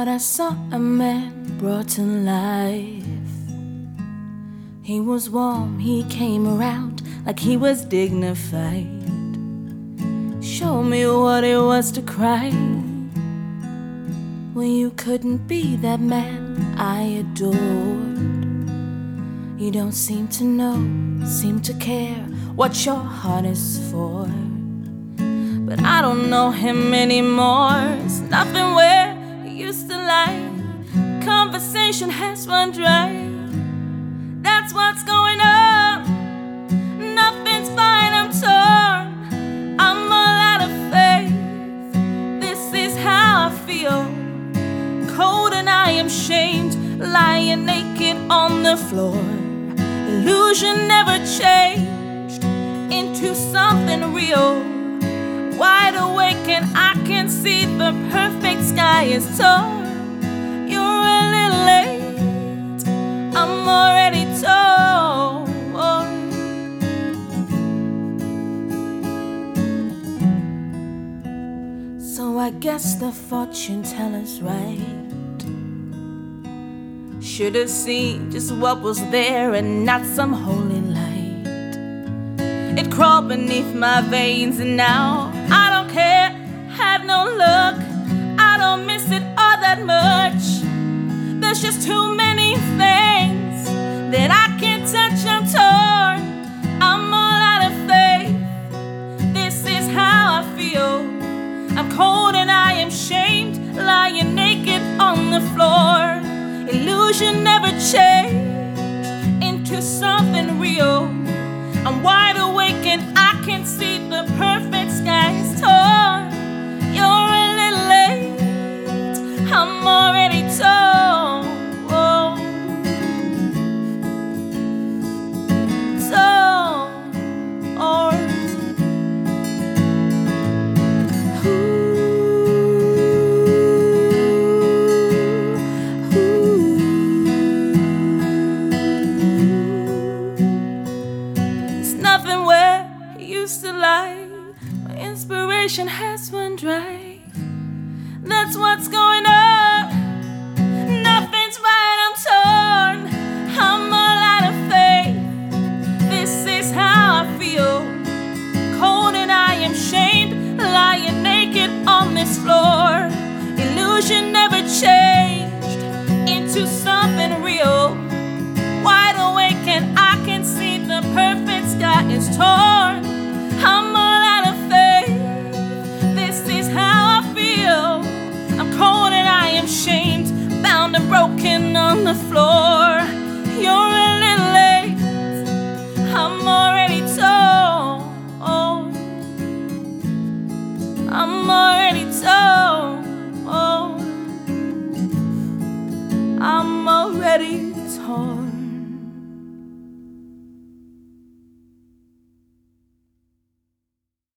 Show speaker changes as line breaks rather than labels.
thought I saw a man brought to life. He was warm, he came around like he was dignified. Showed me what it was to cry when you couldn't be that man I adored. You don't seem to know, seem to care what your heart is for. But I don't know him anymore. It's nothing where he used to lie. Conversation has run dry. That's what's going on. Nothing's fine, I'm torn. I'm all out of faith. This is how I feel. Cold and I am shamed, lying naked on the floor. Illusion never changed into something real. Wide awake and I can see the perfect sky is torn. You're a little late, I'm already torn. So I guess the fortune teller's right. Should've seen just what was there and not some holy light. It crawled beneath my veins and now I don't care, had no luck. I don't miss it all that much. There's just too many things that I can't touch, I'm torn. I'm all out of faith. This is how I feel. I'm cold and I am shamed, lying naked on the floor. Illusion never changed into something real. I'm wide awake and I can see the perfect sky is torn. You're a little late, I'm already torn. Nothing where he used to lie. My inspiration has run dry. That's what's going on. Nothing's right, I'm torn. I'm all out of faith. This is how I feel. Cold and I am shamed, lying naked on this floor. Illusion never changed into something real. Wide awake and I can see the perfect sky is torn. I'm all out of faith. This is how I feel. I'm cold and I am shamed, bound and broken on the floor. You're a little late, I'm already torn. I'm already torn. I'm already torn.